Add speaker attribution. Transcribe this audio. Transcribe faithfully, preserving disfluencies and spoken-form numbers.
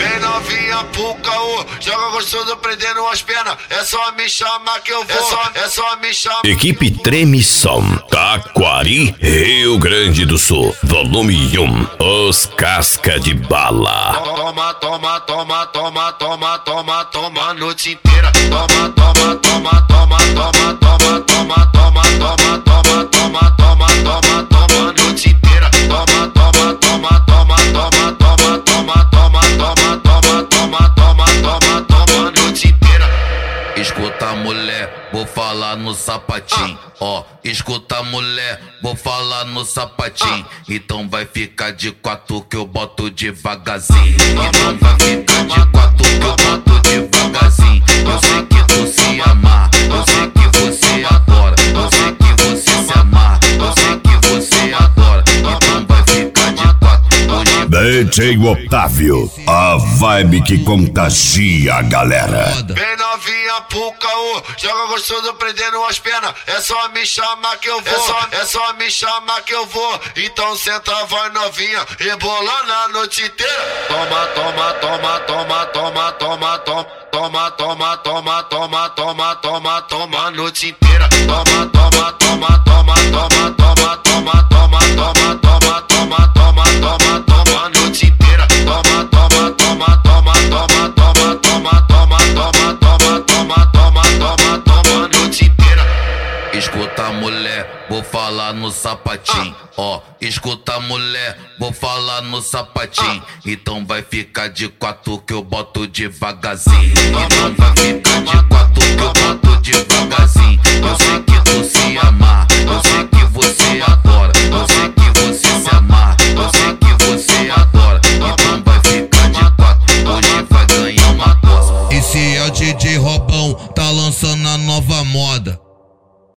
Speaker 1: Vem novinha pro caô, joga gostoso prendendo as penas. É só me chamar que eu vou, é só, é só me chamar.
Speaker 2: Equipe Treme Som, Taquari, Rio Grande do Sul. Volume um, Os Casca de Bala.
Speaker 1: Toma, toma, toma, toma, toma, toma, toma, noite inteira. Toma, toma, toma, toma, toma, toma, toma, toma, toma, toma, toma, toma, toma, toma, noite inteira. Toma, toma, toma, toma, toma, toma, toma, toma, toma, toma, toma, toma, toma, toma, noite inteira.
Speaker 3: Escuta, mulher, vou falar no sapatinho. Ó, escuta, mulher, vou falar no sapatinho. Então vai ficar de quatro que eu boto devagarzinho. Então vai ficar de quatro que eu boto devagarzinho. Eu sei que tu se amar, eu sei que você adora. Eu sei que você se amar, eu sei que você adora. Então vai ficar de quatro.
Speaker 2: D J Otávio, a vibe que contagia a galera.
Speaker 1: Vem novinha pro caô, joga gostoso prendendo as penas. É só me chamar que eu vou, é só, é só me chamar que eu vou. Então senta, vai novinha, rebolando a noite inteira. Toma, toma, toma, toma, toma, toma, toma, toma, toma, toma, toma, toma, toma, toma, noite inteira. Toma, toma, toma, toma, toma, toma, toma, toma, toma, toma, toma, toma, toma, toma, noite inteira. Toma, toma, toma, toma, toma, toma, toma, toma, toma, toma, toma, toma, toma, toma, noite inteira.
Speaker 3: Escuta, mulher, vou falar no sapatinho. Ó, escuta, mulher, vou falar no sapatinho. Então vai ficar de quatro que eu boto devagarzinho. Então vai ficar de quatro que eu boto devagarzinho. Eu sei que tu se amar, eu sei que você adora. Eu sei que você se amar, eu sei que você adora. Então vai ficar de quatro, hoje vai ganhar uma coça.
Speaker 4: Esse é o D J Robão, tá lançando a nova moda.